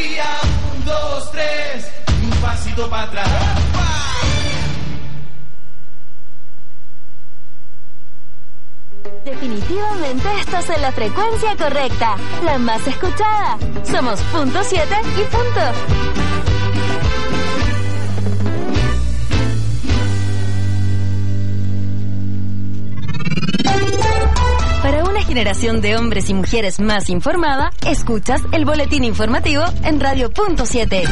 María, 1, 2, 3, y un pasito para atrás. Definitivamente estás en la frecuencia correcta, la más escuchada. Somos punto 7 y punto. Para una generación de hombres y mujeres más informada, escuchas el boletín informativo en Radio Punto 7.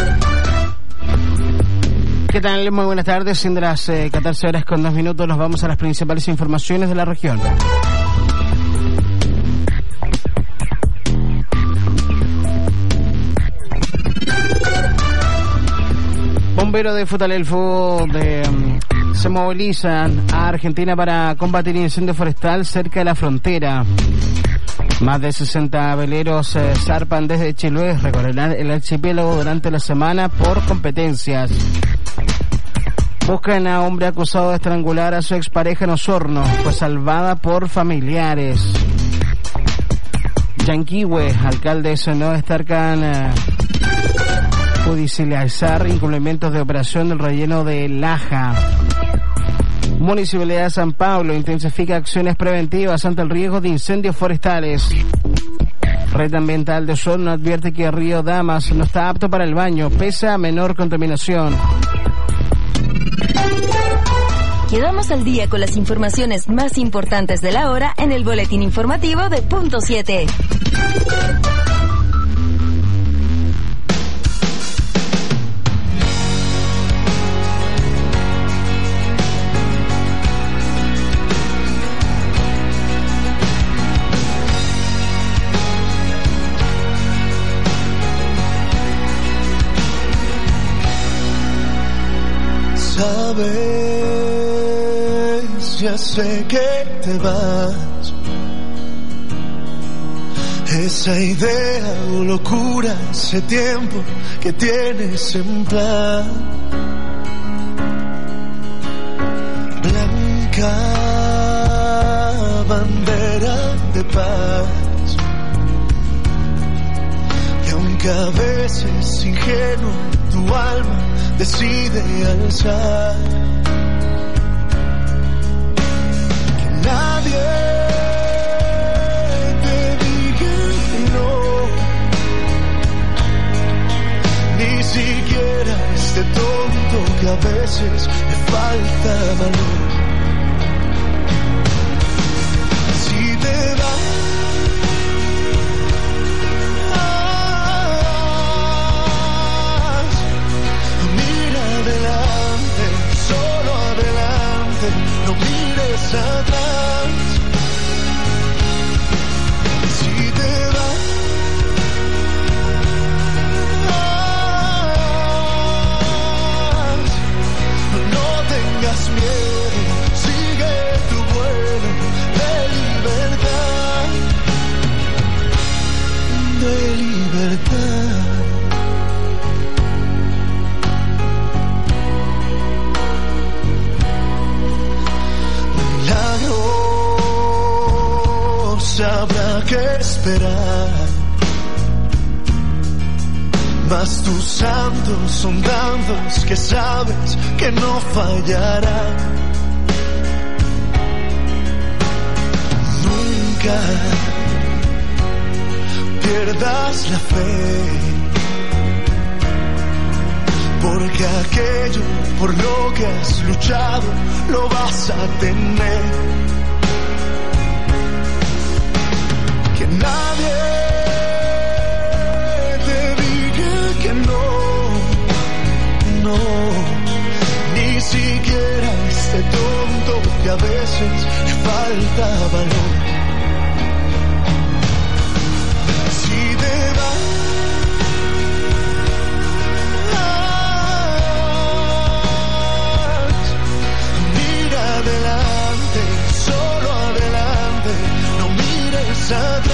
¿Qué tal? Muy buenas tardes. Siendo las 14 horas con 2 minutos, nos vamos a las principales informaciones de la región. Bomberos de Futalelfo se movilizan a Argentina para combatir incendio forestal cerca de la frontera. Más de 60 veleros zarpan desde Chiloé, recorrerán el archipiélago durante la semana por competencias. Buscan a hombre acusado de estrangular a su expareja en Osorno, fue salvada por familiares. Yanquihue, alcaldes no destacan judicializar incumplimientos de operación del relleno de Laja. Municipalidad de San Pablo intensifica acciones preventivas ante el riesgo de incendios forestales. Red Ambiental de Osorno advierte que el río Damas no está apto para el baño, pese a menor contaminación. Quedamos al día con las informaciones más importantes de la hora en el boletín informativo de Punto 7. Sabes, ya sé que te vas. Esa idea o locura hace tiempo que tienes en plan. Blanca bandera de paz. Y aunque a veces ingenuo tu alma decide alzar, que nadie te diga no, ni siquiera este tonto que a veces le falta valor. Si te vas, solo adelante, no mires atrás. Si te vas, no tengas miedo, sigue tu vuelo de libertad, de libertad. Habrá que esperar, mas tus santos son tantos que sabes que no fallarán. Nunca pierdas la fe, porque aquello por lo que has luchado lo vas a tener. Nadie te diga que no, no, ni siquiera este tonto que a veces le falta valor. Si te vas, mira adelante, solo adelante, no mires atrás.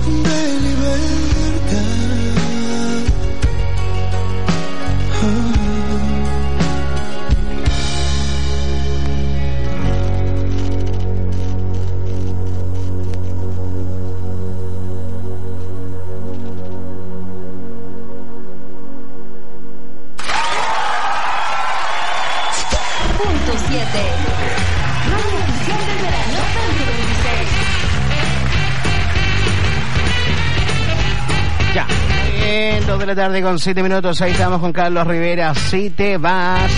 de libertad. Punto 7. Radio oficial del verano 2026. Ya. 2 de la tarde con 7 minutos. Ahí estamos con Carlos Rivera. Si te vas.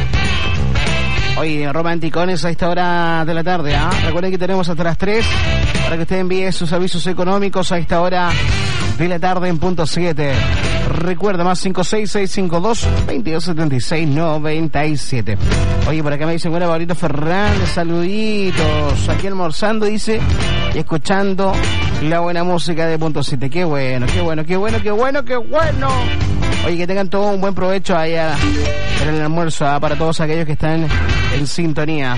Hoy romanticones a esta hora de la tarde. Recuerden que tenemos hasta las 3 para que usted envíe sus avisos económicos a esta hora de la tarde en punto 7. Recuerda, más 56652-2276-97. Oye, por acá me dicen, bueno, Pablito Fernández, saluditos. Aquí almorzando, dice, y escuchando la buena música de punto 7. Qué bueno, qué bueno, qué bueno, qué bueno, qué bueno. Oye, que tengan todo un buen provecho allá en el almuerzo, para todos aquellos que están en sintonía.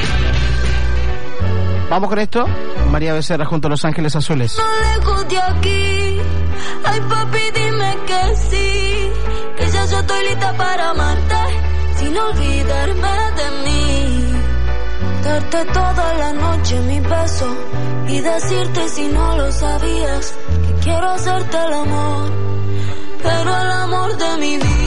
Vamos con esto. María Becerra junto a Los Ángeles Azules. No lejos de aquí, ay papi dime que sí, que ya yo estoy lista para amarte, sin olvidarme de mí. Darte toda la noche mi beso y decirte si no lo sabías, que quiero hacerte el amor, pero el amor de mi vida.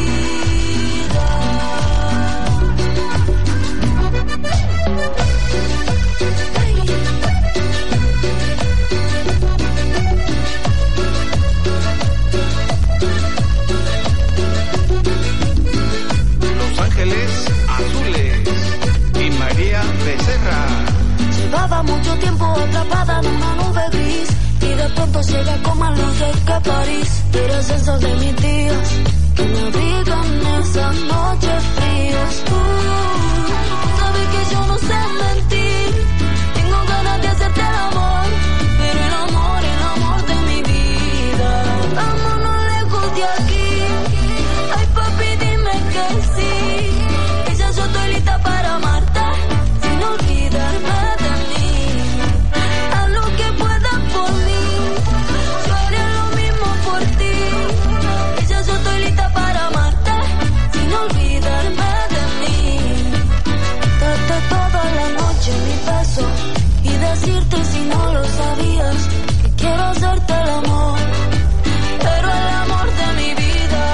Azules y María Becerra. Llevaba mucho tiempo atrapada en una nube gris y de pronto llega con más luces que París. Eres esos de mis días que me abrigan esas noches frías. Sabes que yo no sé mentir, tengo ganas de hacerte el amor, pero el amor de mi vida. Vámonos lejos de aquí, ay papi dime que sí, yo estoy lista para amarte, sin olvidarme de mí. Haz lo que puedas por mí, yo haré lo mismo por ti. Ella yo estoy lista para amarte, sin olvidarme de mí. Darte toda la noche mi beso y decirte si no lo sabías, que quiero hacerte el amor, pero el amor de mi vida.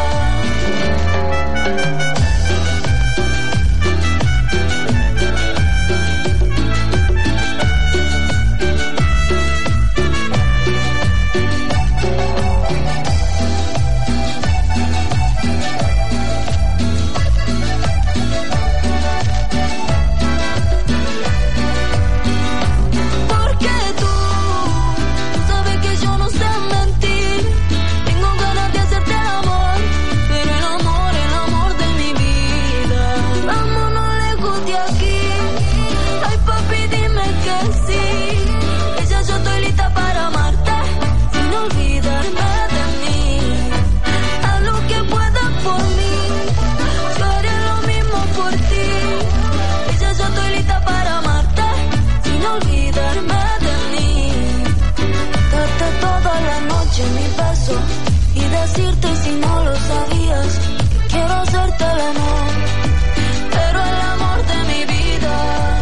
Y decirte si no lo sabías, que quiero hacerte el amor, pero el amor de mi vida.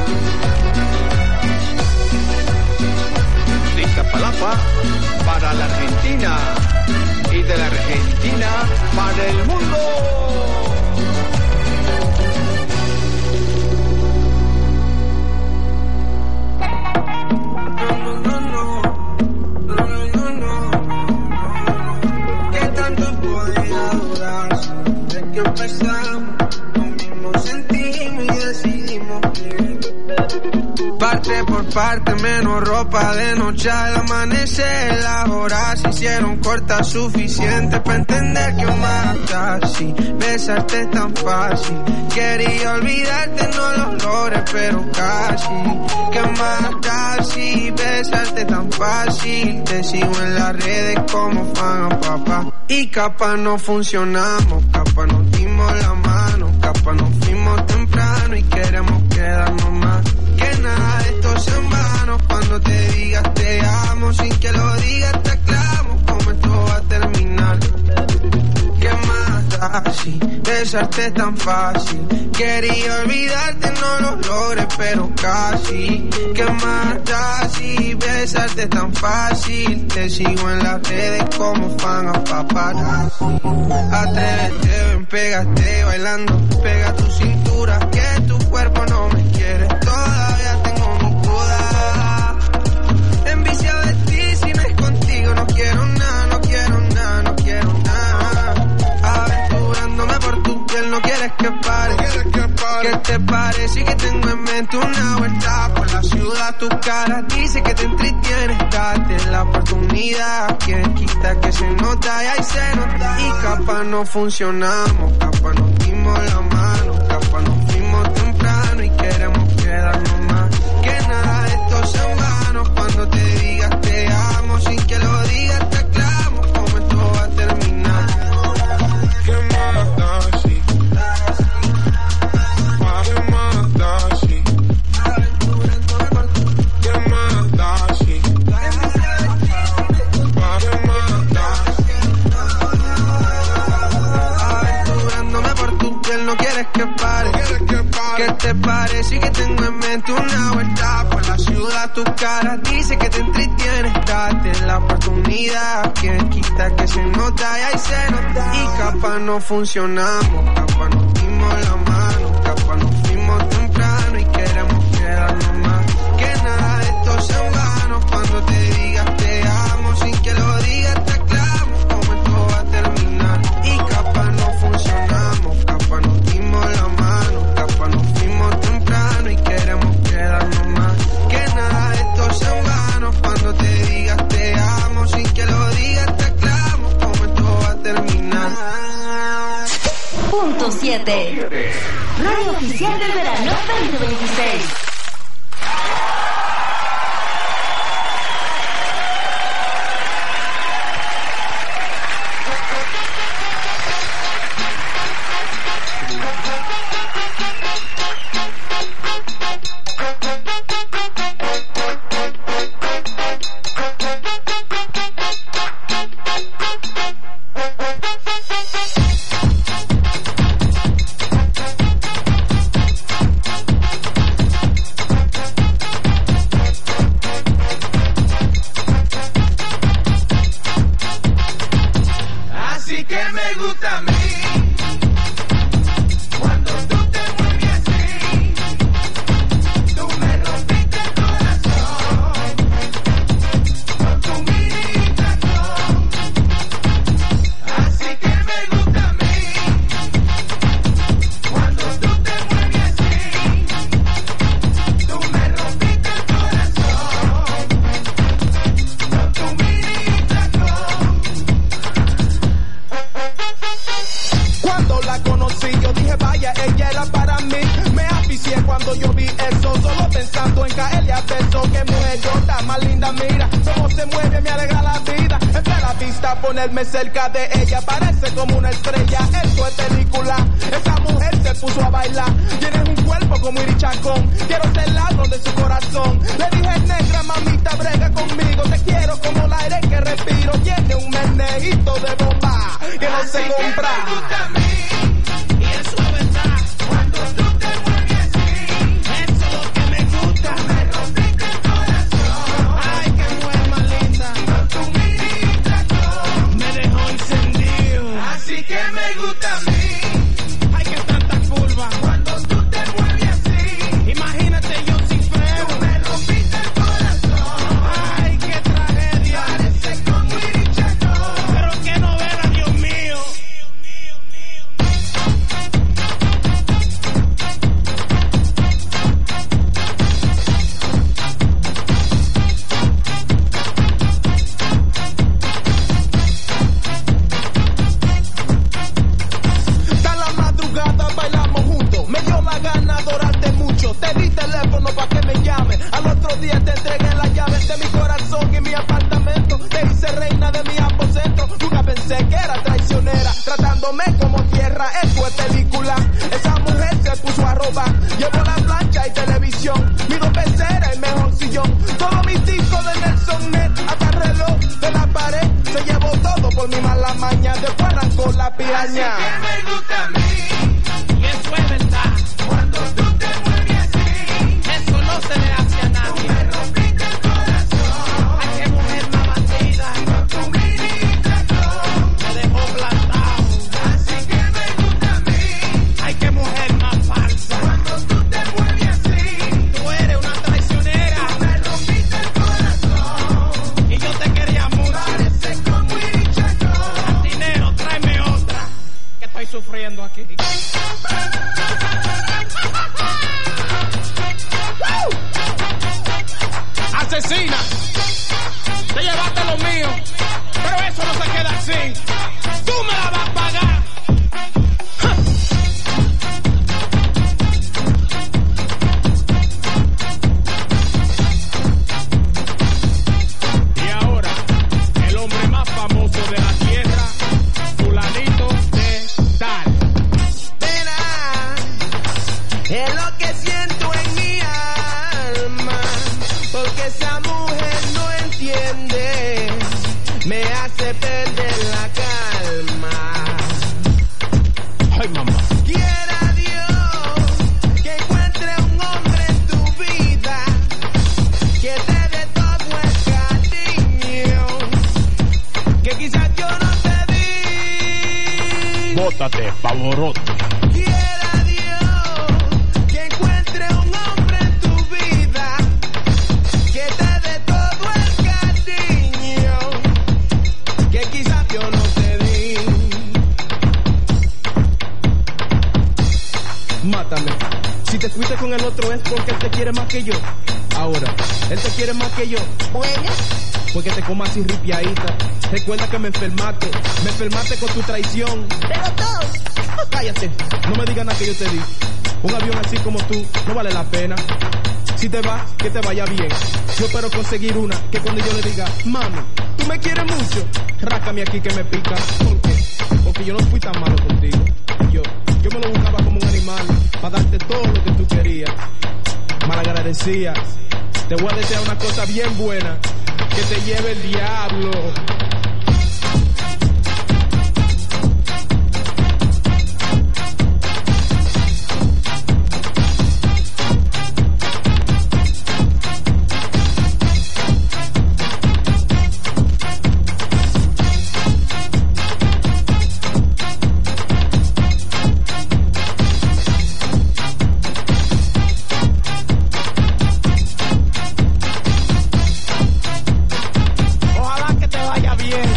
De Iztapalapa para la Argentina y de la Argentina para el mundo. Parte por parte, menos ropa de noche al amanecer. Las horas se hicieron cortas, suficiente para entender que más casi besarte es tan fácil. Quería olvidarte, no lo logré, pero casi. Que más casi besarte tan fácil. Te sigo en las redes como fan a papá. Y capaz no funcionamos, capaz nos dimos la mano, capaz nos fuimos temprano y queremos quedarnos más. Nada de esto es en vano, cuando te digas te amo sin que lo digas está claro. besarte es tan fácil. Quería olvidarte, no lo logré, pero casi. ¿Qué más da si besarte es tan fácil? Te sigo en las redes como fan a paparazzi. Atrévete, ven, pégate bailando. Pega tu cintura, que tu cuerpo no me quiere. Todavía tengo mi duda. Enviciado de ti, si no es contigo no quiero nada, no quiero nada, no quiero nada. Aventurándome por tu piel, no quieres que pare. ¿Qué te parece que tengo en mente una vuelta por la ciudad? Tu cara dice que te entretiene, date la oportunidad. Quien quita que se nota y ahí se nota. Y capaz no funcionamos, capaz nos dimos la mano, capaz nos fuimos temprano y queremos quedarnos más. Que nada de esto sea en vano, cuando te digas te amo, sin que lo digas te aclamo, como esto va a terminar. ¿Qué más da si? ¿Qué más da si? ¿Qué más da si? Aventurándome por tu piel, no quieres que pare. ¿Qué te parece que tengo en mente una vuelta por la ciudad? Tu cara dice que te entretiene, date la oportunidad. Quien quita que se nota y ahí se nota. Y capaz no funcionamos, capaz nos dimos la mano, capaz nos fuimos temprano y queremos quedarnos más. Que nada de esto sea en vano, cuando te digas te amo, sin que lo digas te aclamo, como esto va a terminar. Y capaz no funcionamos, capaz nos dimos la mano, capaz nos fuimos temprano y queremos quedarnos más. Que nada de esto sea en vano, cuando te digas te amo, sin que lo digas te aclamo, como esto va a terminar. Punto 7. Radio Oficial del Verano 2026. Ponerme cerca de ella parece como una estrella. Esto es película. Esa mujer se puso a bailar. Tienes un cuerpo como Iri Chacón. Quiero ser ladrón de su corazón. Le dije, negra, mamita, brega conmigo. Te quiero como el aire que respiro. Tiene un meneíto de bomba que no se compra. Me gusta a mí, y eso es verdad. Cuando tú te mueves así, eso es lo que me gusta. Me rompiste el corazón. Ay, qué mujer más linda. Así que me gusta a mí. Ay, que tanta curva. Cuando tú te mueves así, imagínate yo sin freno. Tú me rompiste el corazón. Ay, qué tragedia. Parece como Iri Chacón. Pero qué novela, Dios mío. Te di teléfono pa' que me llame. Al otro día te entregué las llaves de mi corazón y mi apartamento. Te hice reina de mi aposento. Nunca pensé que era traicionera, tratándome como tierra. Esto es película. Esa mujer se puso a robar. Llevo la plancha y televisión, mi dos peceras y mejor sillón. Todos mis discos de Nelson Net, hasta el reloj de la pared. Se llevó todo por mi mala maña. Después arrancó la piraña. Así que me gusta a mí. eso es verdad. Cuando tú te mueves así, eso no se le hace a nadie. Tú me rompiste el corazón. Ay, qué mujer más bandida. Con tu minita me dejó plantado. Así que me gusta a mí. Ay, qué mujer más falsa. Cuando tú te mueves así, tú eres una traicionera. Tú me rompiste el corazón. Y yo te quería mucho. Pareces como Irichacón. Dinero, tráeme otra. Que estoy sufriendo aquí. Asesina, te llevaste lo mío, pero eso no se queda así. Tú me la vas a pagar. Y ahora, el hombre más famoso de la tierra, fulanito de tal. Verá, es lo que siento en mi alma, porque esa mujer no entiende, me hace perder la calma. Ay, mamá. Quiera Dios que encuentre un hombre en tu vida que te dé todo el cariño que quizás yo no te di. Bótate, pavorote. Quiera Dios que encuentre un hombre en tu vida que te dé todo el cariño que quizás yo no te di. Mátame. Si te fuiste con el otro es porque él te quiere más que yo. Ahora, él te quiere más que yo. Bueno, porque te comas así ripiadita. Recuerda que me enfermaste con tu traición. Pero tú, cállate, no me digas nada que yo te di. Un avión así como tú no vale la pena. Si te vas, que te vaya bien. Yo espero conseguir una que cuando yo le diga, mami, tú me quieres mucho, rácame aquí que me pica. ¿Por qué? Porque yo no fui tan malo contigo. Yo me lo buscaba como un animal para darte todo lo que tú querías. Malagradecida, te voy a desear una cosa bien buena, que te lleve el diablo. Ojalá que te vaya bien.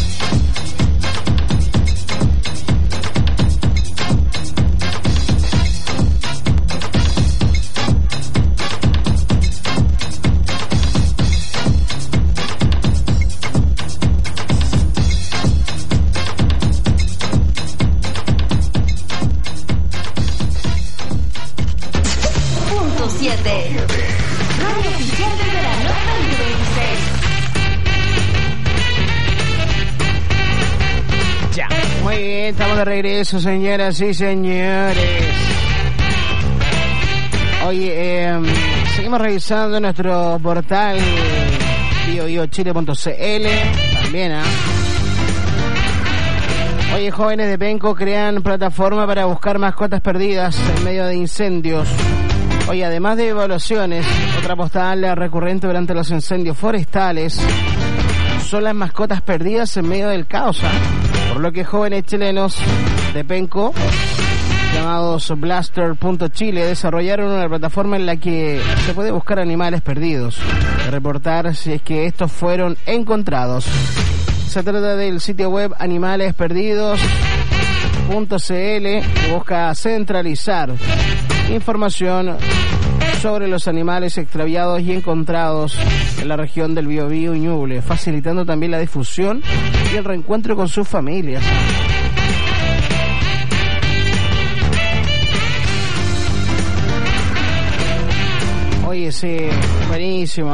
Punto 7. Radio oficial del verano 2026. Ya. Muy bien, estamos de regreso, señoras y señores. Oye, seguimos revisando nuestro portal biobiochile.cl también, Oye, jóvenes de Penco crean plataforma para buscar mascotas perdidas en medio de incendios. Oye, además de evaluaciones, otra postal recurrente durante los incendios forestales son las mascotas perdidas en medio del caos, por lo que jóvenes chilenos de Penco, llamados Blaster.Chile, desarrollaron una plataforma en la que se puede buscar animales perdidos y reportar si es que estos fueron encontrados. Se trata del sitio web animalesperdidos.cl, que busca centralizar información sobre los animales extraviados y encontrados en la región del Biobío y Ñuble, facilitando también la difusión y el reencuentro con sus familias. Oye, sí, buenísimo,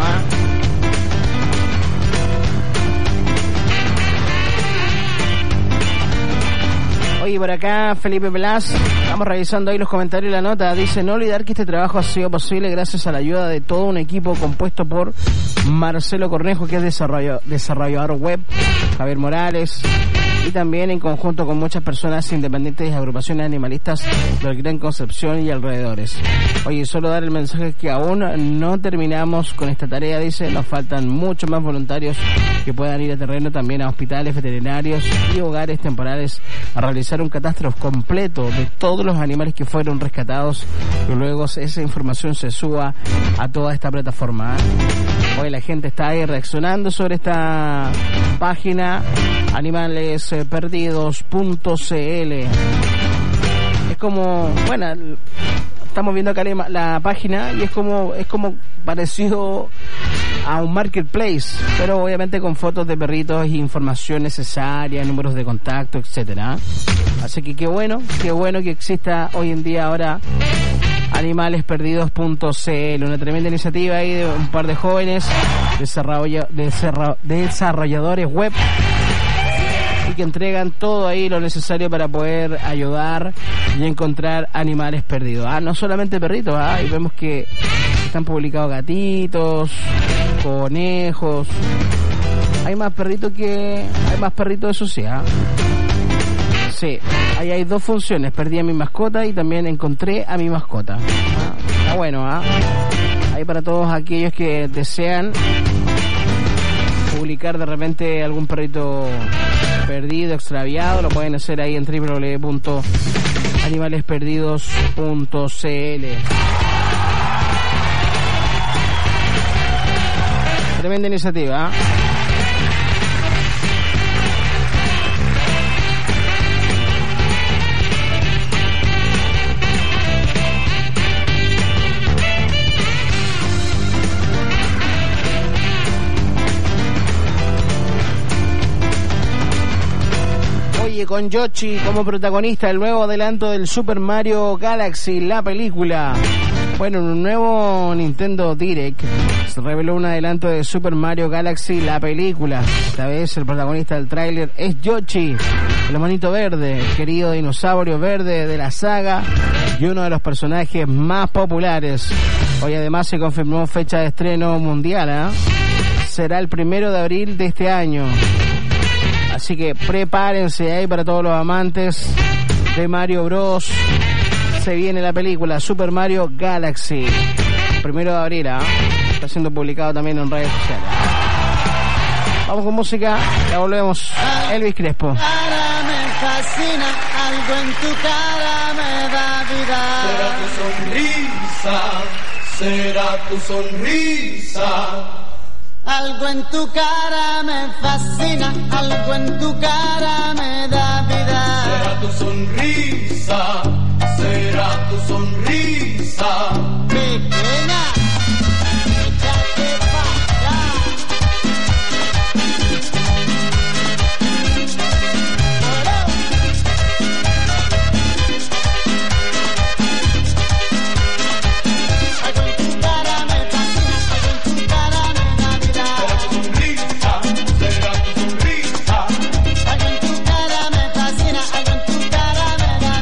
Oye, por acá Felipe Blas, estamos revisando ahí los comentarios y la nota. Dice, no olvidar que este trabajo ha sido posible gracias a la ayuda de todo un equipo compuesto por Marcelo Cornejo, que es desarrollador web, Javier Morales, y también en conjunto con muchas personas independientes y agrupaciones animalistas del Gran Concepción y alrededores. Oye, solo dar el mensaje que aún no terminamos con esta tarea, dice, nos faltan muchos más voluntarios que puedan ir a terreno, también a hospitales, veterinarios y hogares temporales a realizar un catastro completo de todos los animales que fueron rescatados y luego esa información se suba a toda esta plataforma. Hoy la gente está ahí reaccionando sobre esta página animalesperdidos.cl. Es como, bueno, estamos viendo acá la página y es como parecido a un marketplace, pero obviamente con fotos de perritos y información necesaria, números de contacto, etcétera. Así que qué bueno que exista hoy en día ahora animalesperdidos.cl, una tremenda iniciativa ahí de un par de jóvenes desarrolladores web y que entregan todo ahí lo necesario para poder ayudar y encontrar animales perdidos. No solamente perritos, y vemos que están publicados gatitos, conejos. Hay más perritos de sociedad. Sí, ahí hay dos funciones: perdí a mi mascota y también encontré a mi mascota. Está bueno, ahí para todos aquellos que desean publicar de repente algún perrito perdido, extraviado, lo pueden hacer ahí en www.animalesperdidos.cl. Tremenda iniciativa. Con Yoshi como protagonista, el nuevo adelanto del Super Mario Galaxy, la película. Bueno, en un nuevo Nintendo Direct se reveló un adelanto de Super Mario Galaxy, la película. Esta vez el protagonista del tráiler es Yoshi, el monito verde, el querido dinosaurio verde de la saga y uno de los personajes más populares. Hoy además se confirmó fecha de estreno mundial, será el 1 de abril de este año. Así que prepárense ahí para todos los amantes de Mario Bros. Se viene la película Super Mario Galaxy, 1 de abril, está siendo publicado también en redes sociales. Vamos con música, ya volvemos. Elvis Crespo. Ahora me fascina, algo en tu cara me da vida. Será tu sonrisa. Algo en tu cara me fascina, algo en tu cara me da vida. Será tu sonrisa, será tu sonrisa. Pequeña, échate pa' allá. Algo en tu cara me fascina, algo en tu cara me da vida. Será tu sonrisa, será tu sonrisa. Algo en tu cara me fascina, algo en tu cara me da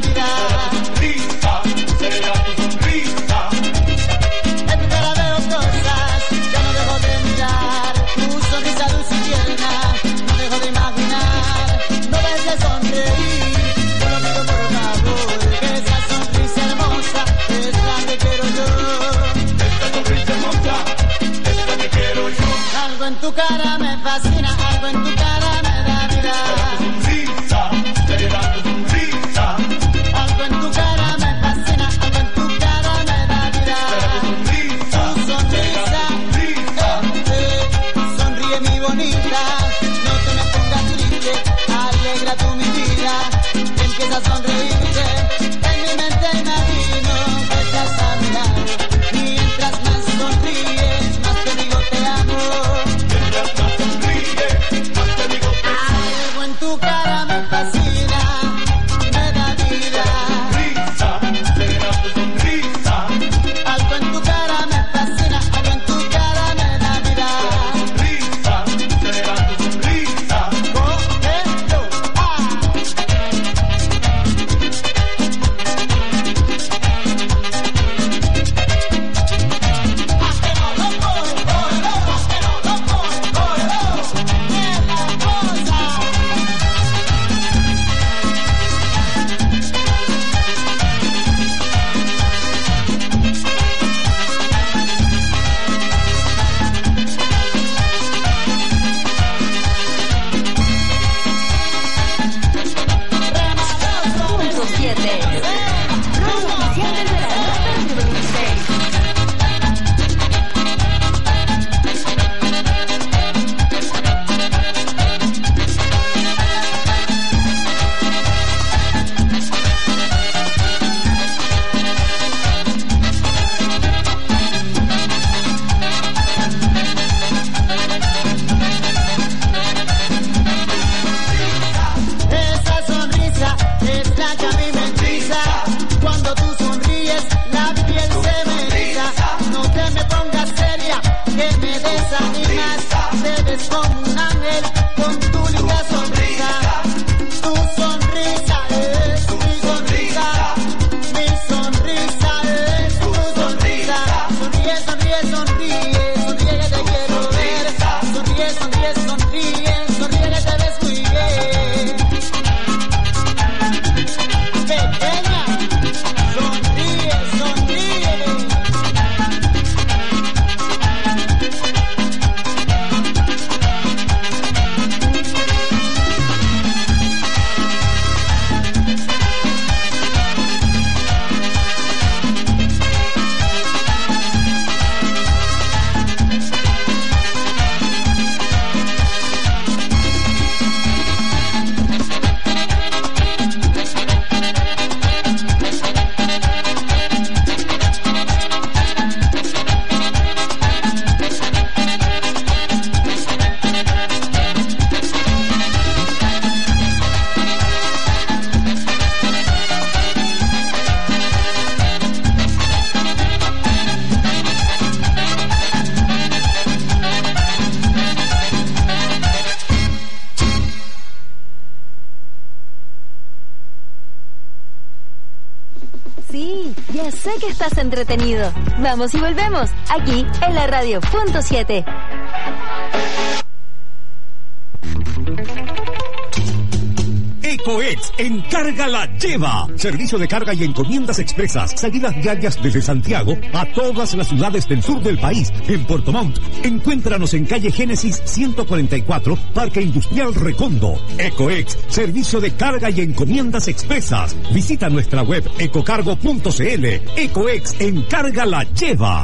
como un ángel con tu linda sonrisa. Tu sonrisa es mi sonrisa. Mi sonrisa es tu sonrisa. Sonríe, sonríe, sonríe. Sonríe que te quiero ver. Sonríe, sonríe, sonríe. Sonríe que te ves muy bien. Pequeña, sonríe, sonríe. Sí, ya sé que estás entretenido. Vamos y volvemos, aquí en la radio punto 7. EcoEx Encarga la Lleva. Servicio de carga y encomiendas expresas. Salidas diarias desde Santiago a todas las ciudades del sur del país. En Puerto Montt, encuéntranos en calle Génesis 144, Parque Industrial Recondo. EcoEx, servicio de carga y encomiendas expresas. Visita nuestra web ecocargo.cl. EcoEx Encarga la Lleva.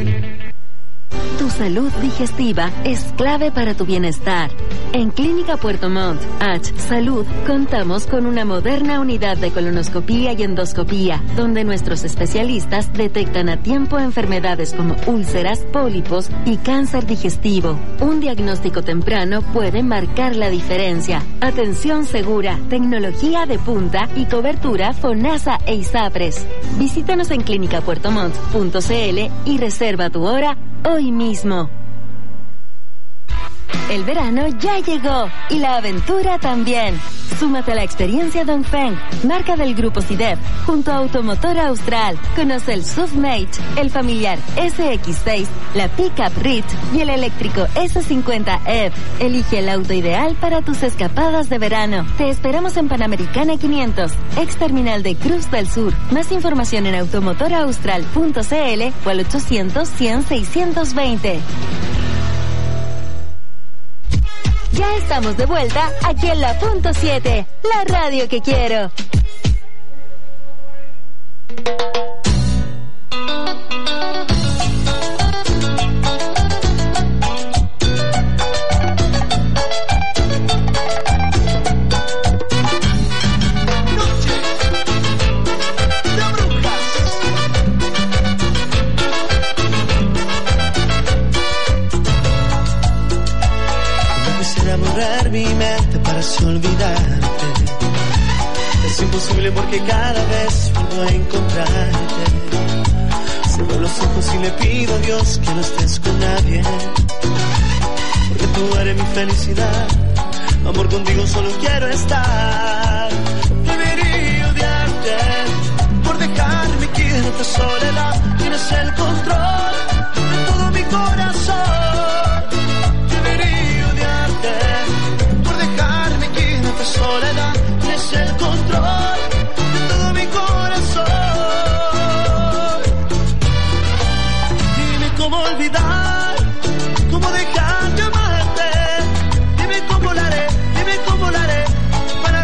Tu salud digestiva es clave para tu bienestar. En Clínica Puerto Montt, H Salud, contamos con una moderna unidad de colonoscopía y endoscopía, donde nuestros especialistas detectan a tiempo enfermedades como úlceras, pólipos y cáncer digestivo. Un diagnóstico temprano puede marcar la diferencia. Atención segura, tecnología de punta y cobertura FONASA e ISAPRES. Visítanos en clinicapuertomont.cl y reserva tu hora hoy mismo. El verano ya llegó y la aventura también. Súmate a la experiencia Dongfeng, marca del grupo CIDEP, junto a Automotor Austral. Conoce el SUV-Mate, el familiar SX6, la Pickup Rit y el eléctrico S50 EV. Elige el auto ideal para tus escapadas de verano. Te esperamos en Panamericana 500, ex terminal de Cruz del Sur. Más información en automotoraustral.cl o al 800-100-620. Ya estamos de vuelta aquí en la punto 7, la radio que quiero. Mi mente para olvidarte. Es imposible porque cada vez vuelvo a encontrarte. Cierro los ojos y le pido a Dios que no estés con nadie, porque tú eres mi felicidad. Amor, contigo solo quiero estar. Debería odiarte por dejarme aquí en esta soledad. Tienes el control de todo mi corazón. Soledad, tienes el control de todo mi corazón. Dime cómo olvidar, cómo dejar de amarte. Dime cómo lo haré para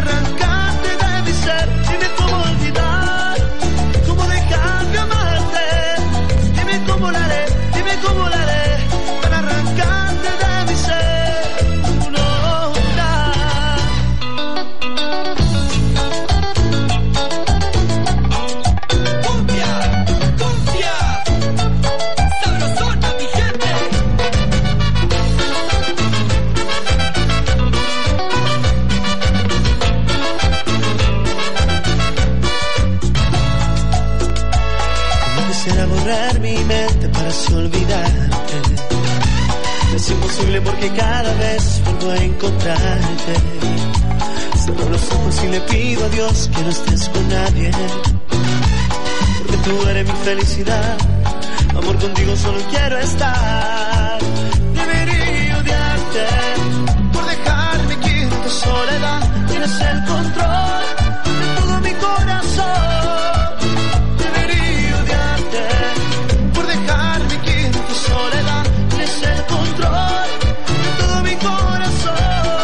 imposible porque cada vez vuelvo a encontrarte. Cierro los ojos y le pido a Dios que no estés con nadie, porque tú eres mi felicidad. Amor, contigo solo quiero estar. Debería odiarte por dejarme aquí en tu soledad. Tienes el control de todo mi corazón. Debería odiarte por dejarme aquí en tu soledad. Tienes el control de todo mi corazón.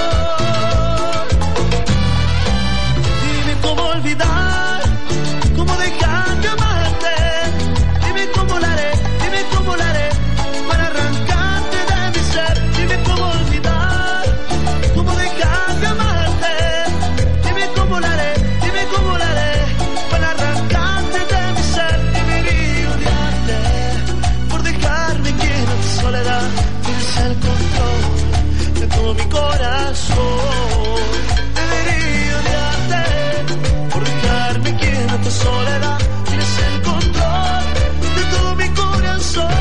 Dime cómo olvidar, cómo dejar de amarte. Dime cómo la haré para arrancarte de mi ser. Dime cómo olvidar, cómo dejar de amarte. Dime cómo la haré para arrancarte de mi ser. Debería odiarte por dejarme quieto en tu soledad. Tienes el control de todo mi corazón. Debería odiarte por dejarme quieto en tu soledad. Tienes el control de todo mi corazón.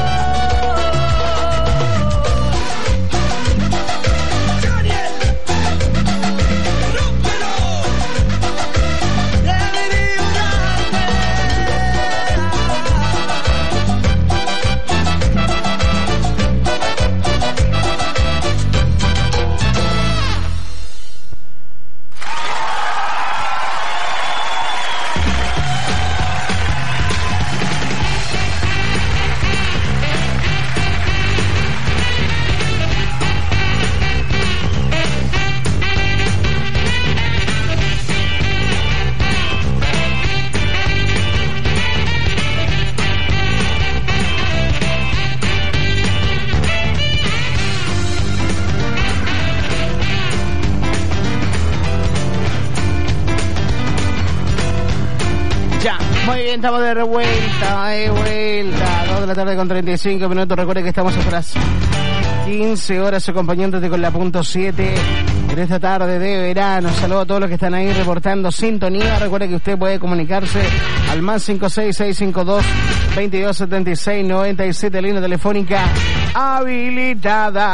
Muy bien, estamos de vuelta. 2 de la tarde con 35 minutos. Recuerde que estamos hasta las 15 horas acompañándote con la punto 7 en esta tarde de verano. Saludos a todos los que están ahí reportando sintonía. Recuerde que usted puede comunicarse al más 56652 2276 97, línea telefónica habilitada.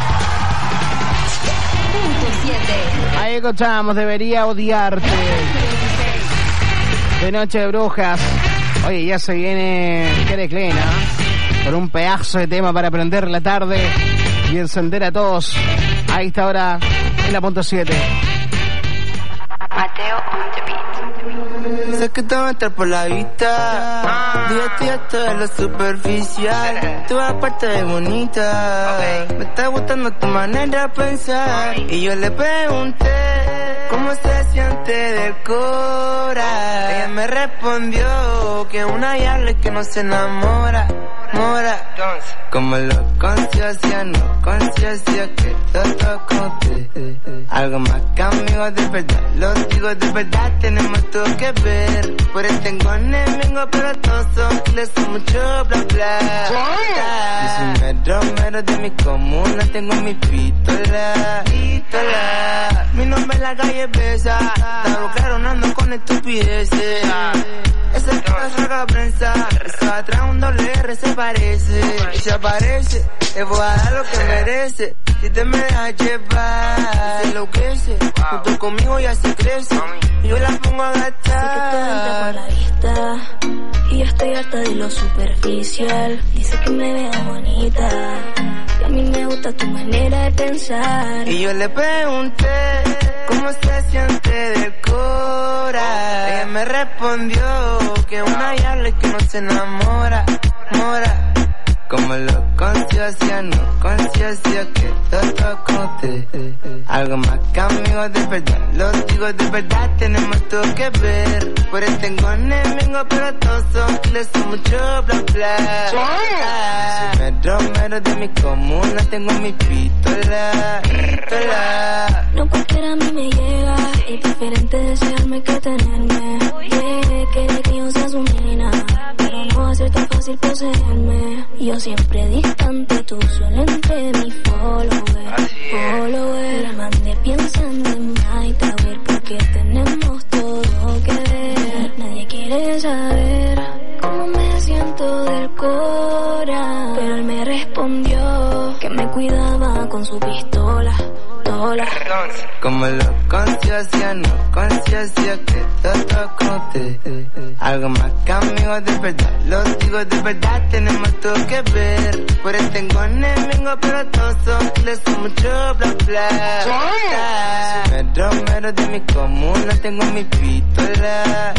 Punto 7. Ahí escuchamos, debería odiarte. De Noche de Brujas. Oye, ya se viene Kereclena con un pedazo de tema para prender la tarde y encender a todos. Ahí está ahora en la punto 7. Mateo on the beat. Sé que te va a entrar por la vista. Divertido de lo superficial. Tú aparte de bonita. Me está gustando tu manera de pensar. Y yo le pregunté cómo se siente del cora. Ella me respondió que una diabla es que no se enamora. Como lo conciencia, no conciencia que todo conté. Algo más que amigos de verdad, los digo de verdad, tenemos todo que ver. Por eso tengo enemigos, pero todos son giles, son mucho bla bla. Yo soy mero de mi comuna, tengo mi pistola. Mi nombre en la calle pesa, está claro, no ando con estupideces. Esa es la saca prensa, esa atrás un doble R se parece. Y se aparece, te voy a dar lo que merece. Si te me dejas llevar, se enloquece. Junto conmigo ya se crece, y yo la pongo a gastar. Sé que te entra por la vista, y yo estoy harta de lo superficial. Dice que me veo bonita, y a mí me gusta tu manera de pensar. Y yo le pregunté cómo se siente del cora. Ella me respondió que una diabla es que no se enamora. Como lo conciencia, no conciencia que todo conté. Algo más que amigos de verdad, los digo de verdad, tenemos todo que ver. Por eso tengo enemigos, pero todos son giles, son mucho bla bla. Soy mero de mi comuna, tengo mi pistola. No cualquiera a mí me llega, es diferente desearme que tenerme. Quiere que yo sea su nena, pero no va a ser tan fácil poseerme. Yo siempre distante, tú solo entre mis followers. Le mandé pensando en night, a ver por qué tenemos todo que ver. Nadie quiere saber cómo me siento del cora, pero él me respondió que me cuidaba con su pistola, tola. Como lo conciencia, no conciencia que todo conte. Algo más que amigos de verdad, los digo de verdad, tenemos todo que ver. Por eso tengo enemigos, pero todos son les son mucho bla bla. Mero de mi comuna, tengo mi pistola.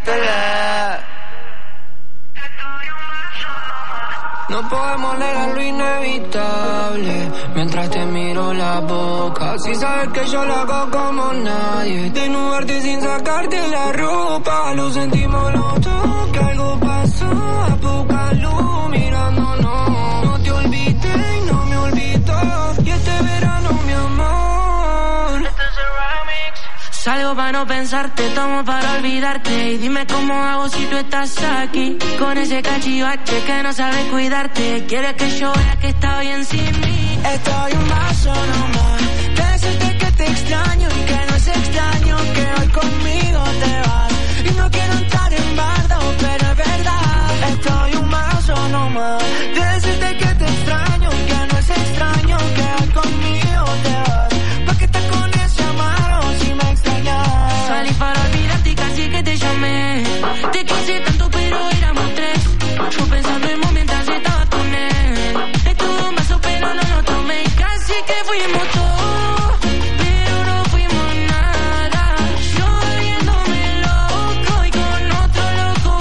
No podemos negar lo inevitable mientras te miro la boca. Si sabes que yo lo hago como nadie, desnudarte sin sacarte la ropa. Lo sentimos los dos, que algo pasó. A poca luz mirándonos. No te olvides y no me olvido. Y este verano, mi amor, este es el remix. Salgo para no pensarte, tomo para olvidarte. Y dime cómo hago si tú estás aquí. Con ese cachivache que no sabe cuidarte. Quieres que yo vea que está bien sin mí. Estoy un vaso nomás de decirte que te extraño y que no es extraño que hoy conmigo te vas. Y no quiero entrar en bardo, pero es verdad. Estoy un vaso nomás de decirte que te extraño y que no es extraño que hoy conmigo te vas. ¿Pa' qué estás con ese amargo si me extrañas? Salí para olvidarte y casi que te llamé. Te quise tanto pero éramos tres. Yo pensando en mientras estaba con él. Estuvo un vaso pero no lo tomé. Casi que fuimos todos, pero no fuimos nada. Yo viéndome loco y con otro loco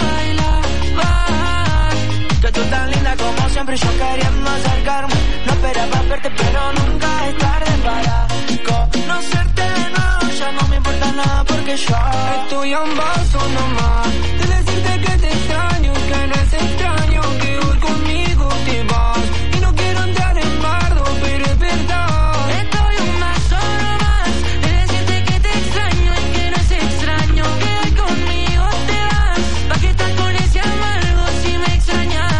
bailaba. Tú tan linda como siempre, yo queriendo acercarme. No esperaba verte pero nunca es tarde para conocerte de nuevo. Ya no me importa nada porque yo estoy a un vaso nomás de decirte que te extraño, que no es extraño que hoy conmigo te vas. Y no quiero entrar en bardo, pero es verdad. Estoy un vaso nomás de decirte que te extraño y que no es extraño que hoy conmigo te vas. ¿Pa' qué estás con ese amargo si me extrañas?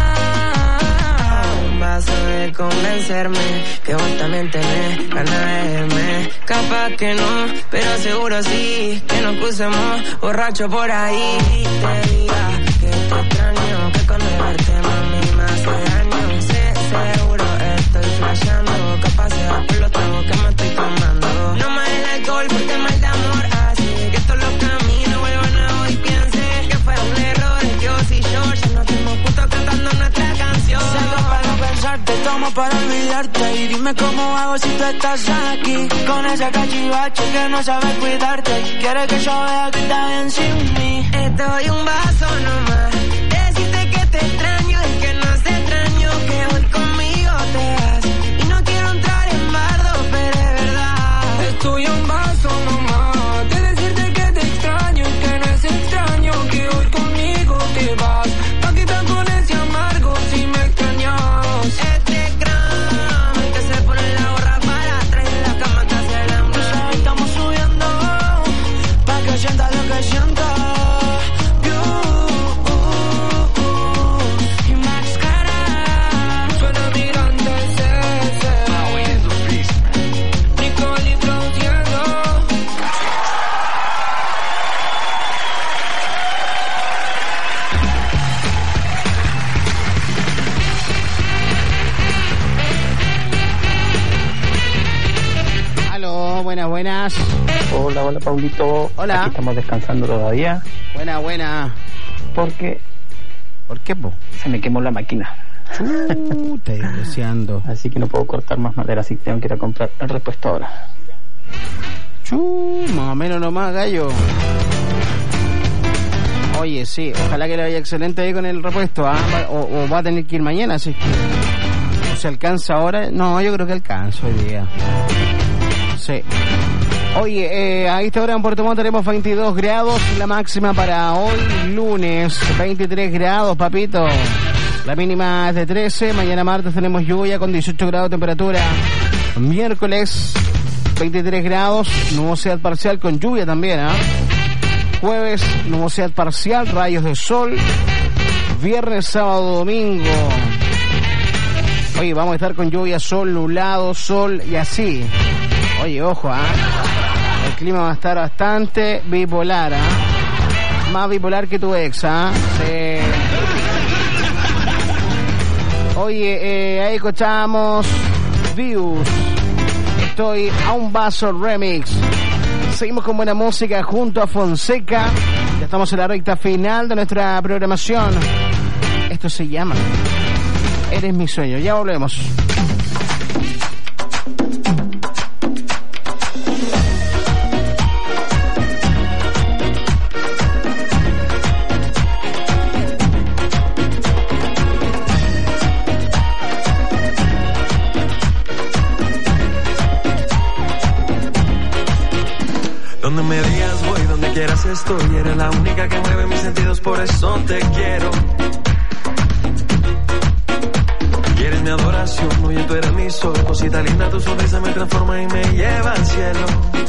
Un vaso de convencerme que vos también tenés ganas de verme. Capaz que no, pero seguro sí, que nos crucemos borracho por ahí. Te diga que te extraño, que con de verte mami me hace daño. Sé, seguro estoy flasheando, capaz sea por los tragos que me estoy tomando. No más el alcohol porque mal de amor así, que todos los caminos vuelvan a hoy. Piense que fue un error, que vos y yo ya no estamos juntos cantando nuestra canción. Salgo para no pensarte, tomo para olvidarte. Y dime cómo hago si tú estás aquí. Con ese cachivache que no sabe cuidarte. Quiere que yo vea que está bien sin mí. Estoy un vaso nomás decirte que te extraño y que no es extraño que hoy conmigo te vas. Y no quiero entrar en bardo, pero es verdad. Estoy un vaso nomás de decirte que te extraño y que no es extraño que hoy conmigo te vas. ¿Pa' qué estás con ese amargo si me extrañas? Este cráneo que se pone la gorra para atrás en la cama que hace el hambre. Ya estamos subiendo pa' que sienta lo que sienta. Y Max Cara suena mirando el CC. Nicole y produciendo. Aló, buenas. Hola, Paulito. Hola. Aquí estamos descansando todavía. Buena. Porque... ¿Por qué, po? Se me quemó la máquina. Estoy deseando. Así que no puedo cortar más madera, así que tengo que ir a comprar el repuesto ahora. Más o menos nomás, gallo. Oye, sí, ojalá que le vaya excelente ahí con el repuesto, ¿ah? O va a tener que ir mañana, así que... ¿O se alcanza ahora? No, yo creo que alcanza hoy día. Sí. Oye, a esta hora en Puerto Montt tenemos 22 grados, la máxima para hoy, lunes, 23 grados, papito. La mínima es de 13, mañana martes tenemos lluvia con 18 grados de temperatura. Miércoles, 23 grados, nubosidad parcial con lluvia también, ¿ah? Jueves, nubosidad parcial, rayos de sol. Viernes, sábado, domingo. Oye, vamos a estar con lluvia, sol, nublado, sol y así. Oye, ojo, ¿ah? El clima va a estar bastante bipolar, ¿ah? Más bipolar que tu ex, ¿ah? Sí. Oye, ahí escuchamos Views Estoy a un vaso remix. Seguimos con buena música junto a Fonseca. Ya estamos en la recta final de nuestra programación. Esto se llama Eres mi sueño. Ya volvemos. Donde me digas voy, donde quieras estoy. Eres la única que mueve mis sentidos, por eso te quiero. Y eres mi adoración, oye, tú eres mi sol. Cosita linda, tu sonrisa me transforma y me lleva al cielo.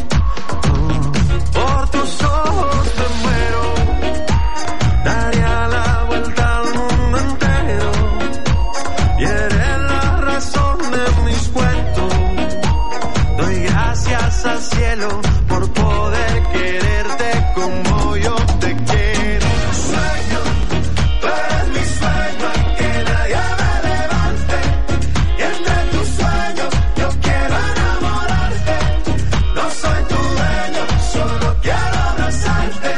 Por tus ojos me muero. Daría la vuelta al mundo entero. Y eres la razón de mis cuentos. Doy gracias al cielo por poder quererte como yo te quiero. Sueño, tú eres mi sueño, que nadie me levante. Y entre tus sueños yo quiero enamorarte. No soy tu dueño, solo quiero abrazarte.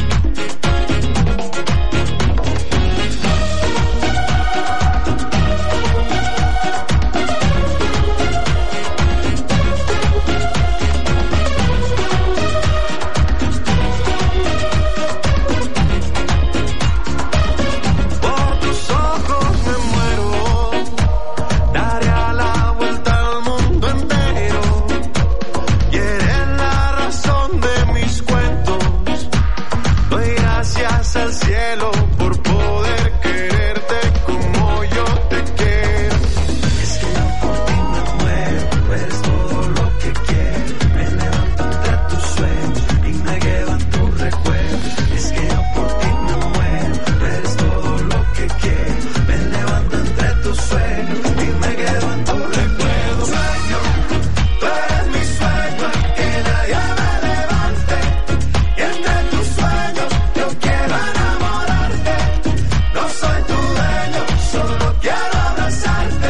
Al cielo por poder quererte como yo te quiero. Es que yo por ti me muero, eres todo lo que quiero. Me levanto entre tus sueños y me quedo en tu recuerdo. Es que yo por ti me muero, eres todo lo que quiero. Me levanto entre tus sueños y me quedo en tu recuerdo. Sueño, tú eres mi sueño, que nadie me levante. Y entre tus sueños yo quiero enamorarte. No soy tu dueño, solo quiero abrazarte.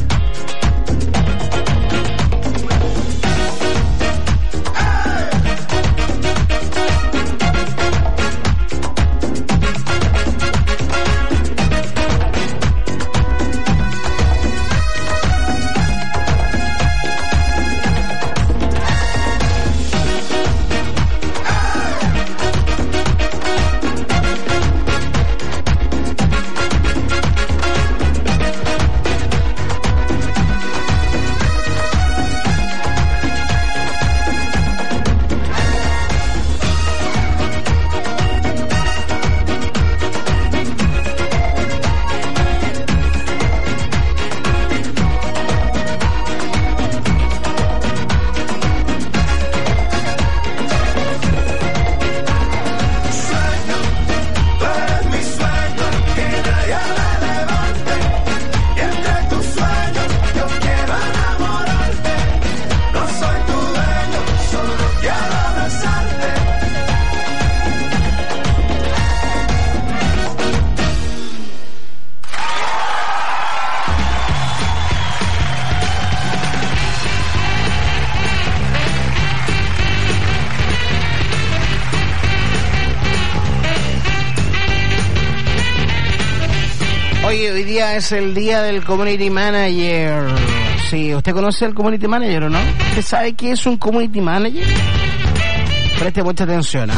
Hoy día es el día del Community Manager. Sí, ¿usted conoce al Community Manager o no? ¿Usted sabe qué es un Community Manager? Preste mucha atención, ¿ah?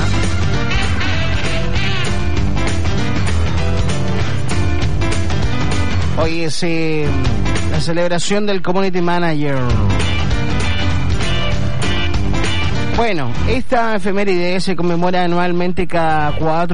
Hoy es la celebración del Community Manager. Bueno, esta efeméride se conmemora anualmente cada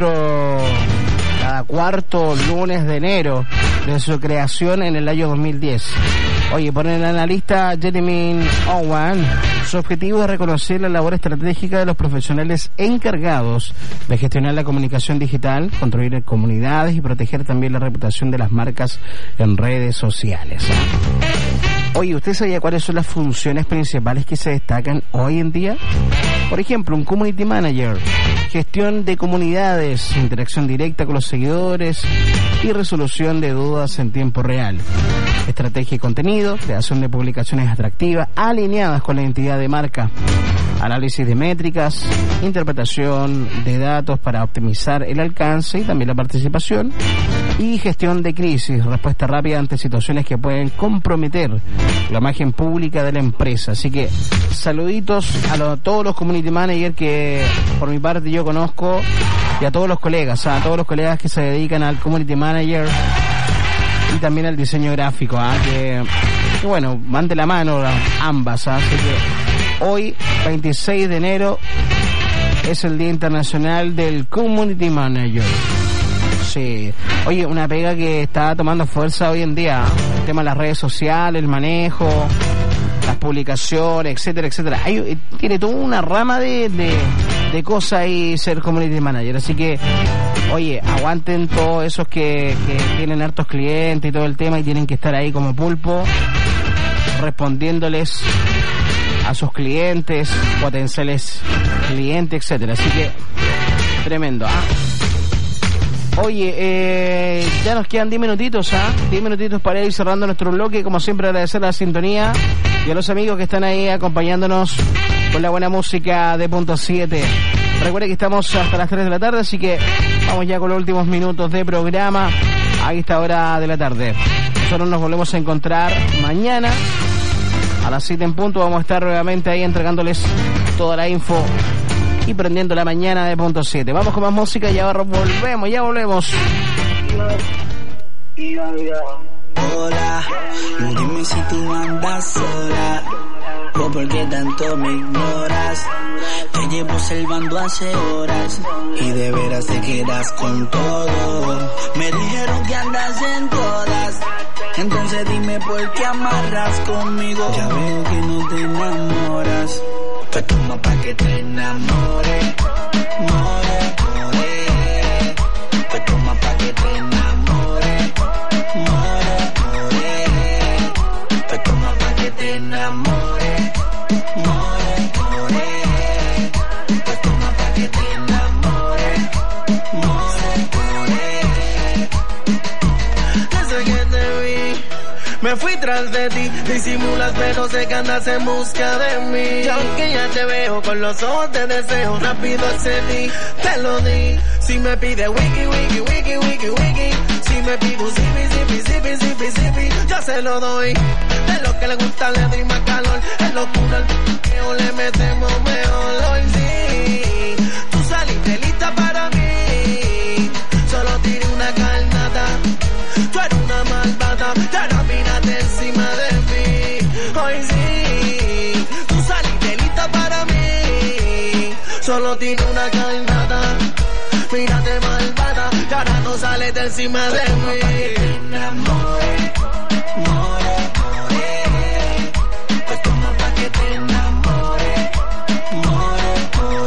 cuarto lunes de enero de su creación en el año 2010. Oye, por el analista Jeremy Owen, su objetivo es reconocer la labor estratégica de los profesionales encargados de gestionar la comunicación digital, construir comunidades y proteger también la reputación de las marcas en redes sociales. Oye, ¿usted sabía cuáles son las funciones principales que se destacan hoy en día? Por ejemplo, un Community Manager, gestión de comunidades, interacción directa con los seguidores y resolución de dudas en tiempo real. estrategia y contenido, creación de publicaciones atractivas, alineadas con la identidad de marca, análisis de métricas, interpretación de datos para optimizar el alcance y también la participación, y gestión de crisis, respuesta rápida ante situaciones que pueden comprometer la imagen pública de la empresa. Así que saluditos a todos los community managers que por mi parte yo conozco, y a todos los colegas, a todos los colegas que se dedican al community manager y también al diseño gráfico, que bueno, van de la mano ambas, así que hoy 26 de enero es el Día Internacional del Community Manager. Sí. Oye, una pega que está tomando fuerza hoy en día, el tema de las redes sociales, el manejo, las publicaciones, etcétera, etcétera. Tiene toda una rama de cosas ahí ser community manager, así que oye, aguanten todos esos que tienen hartos clientes y todo el tema y tienen que estar ahí como pulpo respondiéndoles a sus clientes, potenciales clientes, etcétera. Así que tremendo, Oye, ya nos quedan 10 minutitos, 10 minutitos para ir cerrando nuestro bloque. Como siempre, agradecer la sintonía y a los amigos que están ahí acompañándonos con la buena música de Punto 7. Recuerden que estamos hasta las 3 de la tarde, así que vamos ya con los últimos minutos de programa a esta hora de la tarde. Nosotros nos volvemos a encontrar mañana a las 7 en punto. Vamos a estar nuevamente ahí entregándoles toda la info y prendiendo la mañana de Punto 7. Vamos con más música y ahora volvemos, ya volvemos. Hola, dime si tú andas sola o por qué tanto me ignoras. Te llevo salvando hace horas y de veras te quedas con todo. Me dijeron que andas en todas, entonces dime por qué amarras conmigo. Ya veo que no te enamoras, pues toma pa' que te enamore, more, more. Pues toma pa' que te enamore, more, more. Pues toma pa' que te enamore, more, more. Pues toma pa' que te enamore, more, more. Desde que te vi me fui tras de ti, disimulas pero sé que andas en busca de mí. Y aunque ya te veo con los ojos de deseo, rápido accedí, te lo di. Si me pide wiki, wiki, wiki, wiki, wiki, si me pide un zipi, zipi, zipi, zipi, zipi, yo se lo doy. De lo que le gusta le doy más calor, es locura al p***eo, le metemos mejor hoy sí. Tú saliste lista para mí, solo tiré una carnata. Tú eres una malvada, y ahora mírate encima de mí. Hoy sí, tú saliste lista para mí, solo tiene una carnada. Mírate malvada, y ahora no sales de encima de mí. Te enamore, more, more. Pues toma pa' que te enamore, more,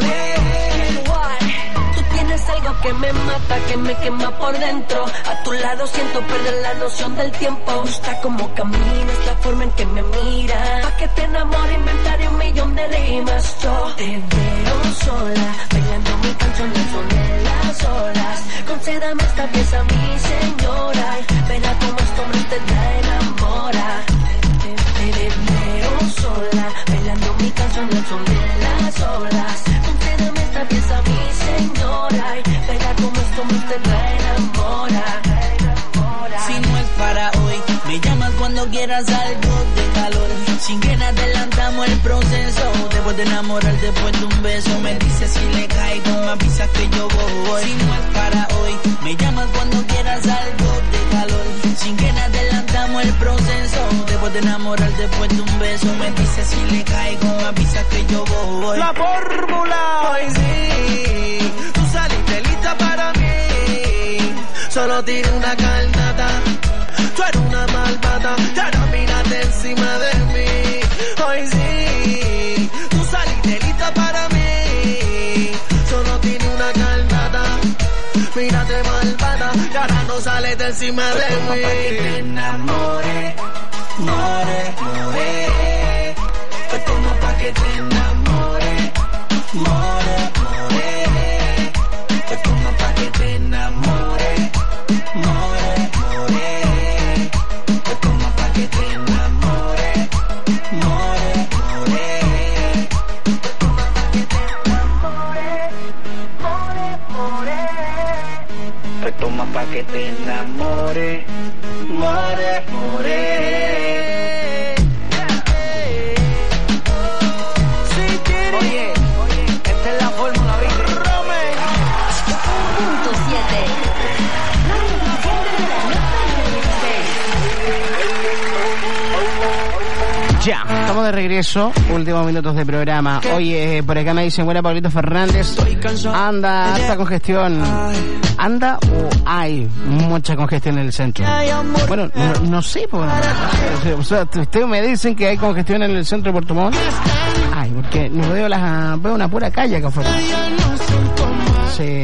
more. Tú tienes algo que me mata, que me quema por dentro. A tu lado siento perder la noción del tiempo. Me gusta cómo caminas, la forma en que me miras. Pa' que te enamore inventaré 1.000.000 de rimas. Yo te veo sola, bailando mi canción al son de las olas. Concédame esta pieza, mi señora, verá cómo este hombre te enamora. Te veo sola, bailando mi canción al son de las olas. Concédame esta pieza, mi señora, verá cómo este hombre te enamora. Si no es para hoy, me llamas cuando quieras algo de calor. Sin que adelantamos el proceso. Después de enamorar, después de un beso, me dices si le caigo, me avisas que yo voy. Si no es para hoy, me llamas cuando quieras algo de calor. Sin que adelantamos el proceso. Después de enamorar, después de un beso, me dices si le caigo, me avisas que yo voy. La fórmula, hoy sí, tú saliste lista para mí, solo tiré una carnata. Tú eres una malvada, y ahora mírate encima de mí. Hoy sí, tú saliste lista para mí, solo tiene una carnata. Mírate malvada, y ahora no sales de encima de mí. Pa' que te enamore, more, more. Pues toma pa' que te enamore, more, more. Pues toma pa' que te enamore, more, more. Pues toma pa' que te enamore, more, more. Oye, esta es la fórmula, ¿viste? Punto 7. Ya, estamos de regreso, últimos minutos de programa. Oye, por acá me dicen, buena Pablito Fernández, anda harta congestión. ¿Anda o hay mucha congestión en el centro? Bueno, no sé, pues, o sea, ustedes me dicen que hay congestión en el centro de Puerto Montt. Ay, porque no veo una pura calle acá afuera. Sí.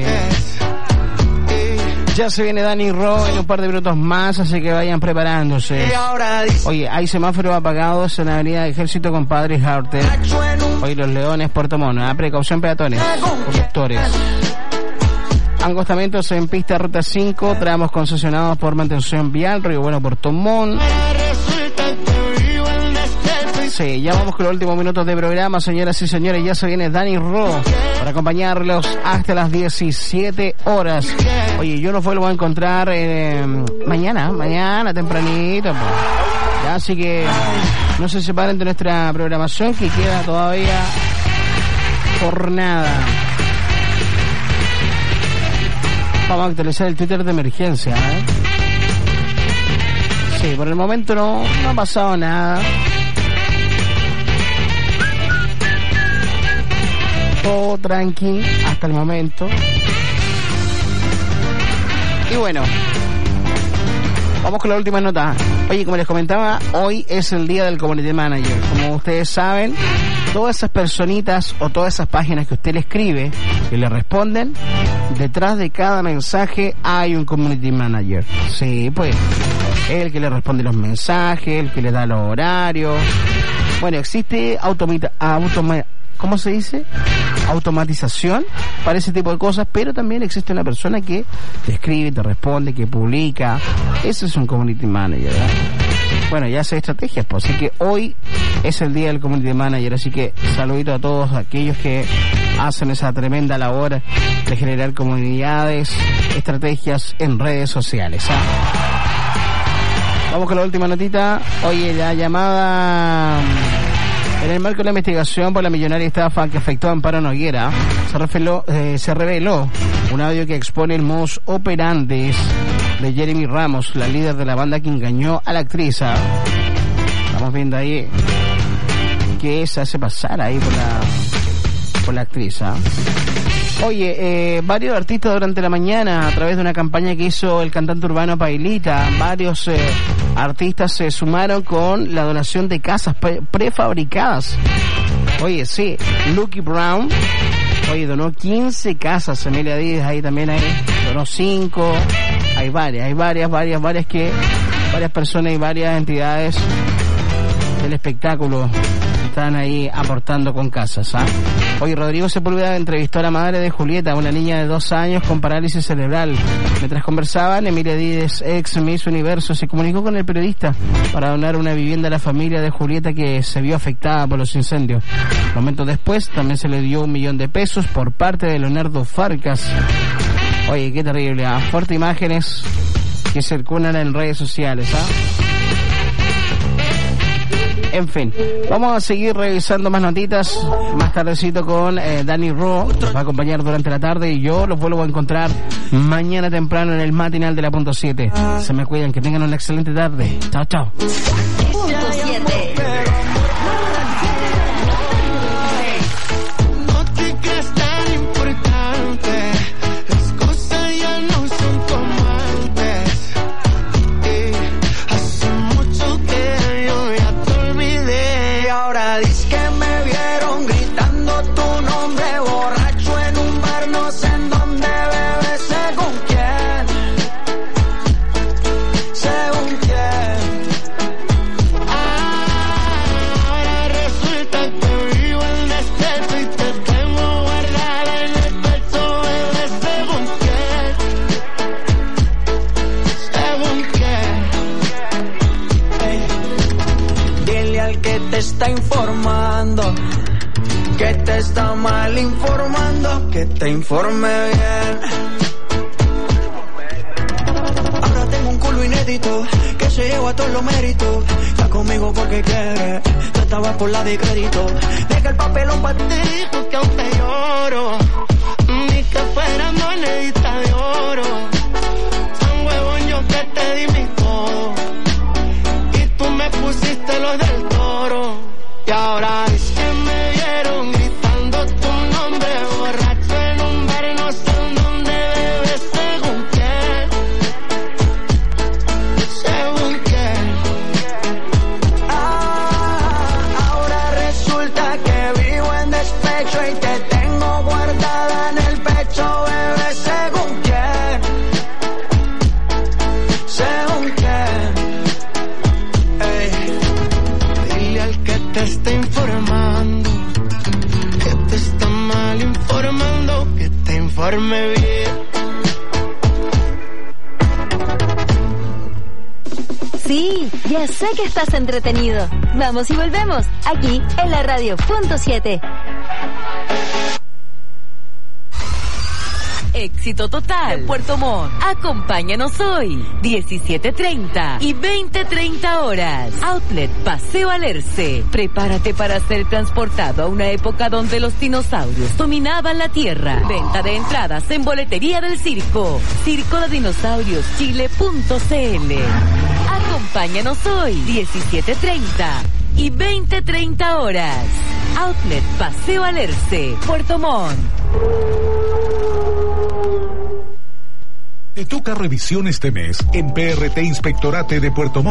Ya se viene Dani Ro en un par de minutos más, así que vayan preparándose. Oye, hay semáforos apagados en la avenida Ejército con Padre Harte. Hoy Los Leones, Puerto Montt. Precaución peatones, conductores. Angostamientos en pista ruta 5, tramos concesionados por mantención vial, Río Bueno, Puerto Montt. Sí, ya vamos con los últimos minutos de programa, señoras y señores. Ya se viene Dani Ro para acompañarlos hasta las 17 horas. Oye, yo los vuelvo a encontrar mañana tempranito, pues. Ya, así que no se separen de nuestra programación, que queda todavía jornada. Vamos a actualizar el Twitter de emergencia, Sí, por el momento no ha pasado nada. Todo tranqui hasta el momento. Y bueno, vamos con la última nota. Oye, como les comentaba, hoy es el día del Community Manager. Como ustedes saben, todas esas personitas o todas esas páginas que usted le escribe, que le responden, detrás de cada mensaje hay un Community Manager. Sí, pues, el que le responde los mensajes, el que le da los horarios. Bueno, existe ¿cómo se dice? Automatización para ese tipo de cosas, pero también existe una persona que te escribe, te responde, que publica. Ese es un Community Manager, ¿verdad? Bueno, ya hace estrategias, pues, así que hoy es el día del Community Manager, así que saludito a todos aquellos que hacen esa tremenda labor de generar comunidades, estrategias en redes sociales, Vamos con la última notita. Oye, la llamada... En el marco de la investigación por la millonaria estafa que afectó a Amparo Noguera, se reveló un audio que expone el modus operandi de Jeremy Ramos, la líder de la banda que engañó a la actriz. Estamos viendo ahí que se hace pasar ahí por la actriz. Oye, varios artistas durante la mañana, a través de una campaña que hizo el cantante urbano Pailita, varios artistas se sumaron con la donación de casas prefabricadas. Oye, sí, Lucky Brown, oye, donó 15 casas. Emilia Díaz ahí también donó 5. Hay varias personas y varias entidades del espectáculo están ahí aportando con casas. Hoy Rodrigo Sepúlveda entrevistó a la madre de Julieta, una niña de 2 años con parálisis cerebral. Mientras conversaban, Emilia Díez, ex Miss Universo, se comunicó con el periodista para donar una vivienda a la familia de Julieta que se vio afectada por los incendios. Momentos después también se le dio $1 millón por parte de Leonardo Farcas. Oye, qué terrible, fuertes imágenes que circulan en redes sociales. En fin, vamos a seguir revisando más notitas más tardecito con Dani Ro. Nos va a acompañar durante la tarde y yo los vuelvo a encontrar mañana temprano en el matinal de la Punto 7. Se me cuidan, que tengan una excelente tarde. Chao, chao. Punto 7. No te creas tan importante, las cosas ya no son como antes. Hace mucho que yo ya te olvidé. Y ahora dices que me vieron gritando tu nombre borracho en un bar, no sé en dónde, bebé, sé con quién. Según quién. Ahora resulta que vivo en desierto y te tengo guardada en el pecho, bebé, según quién. Según quién. Dile al que te está informando que te está mal informando, que te informe bien. crédito, que se lleva todos los méritos. Está conmigo porque quiere, tú estabas por la de crédito. Deja el papelón para ti, porque aún te lloro. Ni que fuera monedita de oro. Tan huevón yo que te di mi todo. Y tú me pusiste los del Toro. Y ahora es que me vieron gritando tu nombre, borracho en un bar, no sé en dónde bebes, según quién. Según quién. Ahora resulta que vivo en despecho y te tengo guardada en el pecho, bebé, según quién. Según quién. Dile al que te está informando que te está mal informando, que te informe bien. Sí, ya sé que estás entretenido. Vamos y volvemos, aquí en la radio.7. Éxito total de Puerto Montt. Acompáñanos hoy, 17:30 y 20:30 horas. Outlet Paseo Alerce. Prepárate para ser transportado a una época donde los dinosaurios dominaban la tierra. Venta de entradas en boletería del circo. circoledinosaurioschile.cl. Acompáñanos hoy, 17:30 y 20:30 horas. Outlet Paseo Alerce, Puerto Montt. Te toca revisión este mes en PRT Inspectorate de Puerto Montt.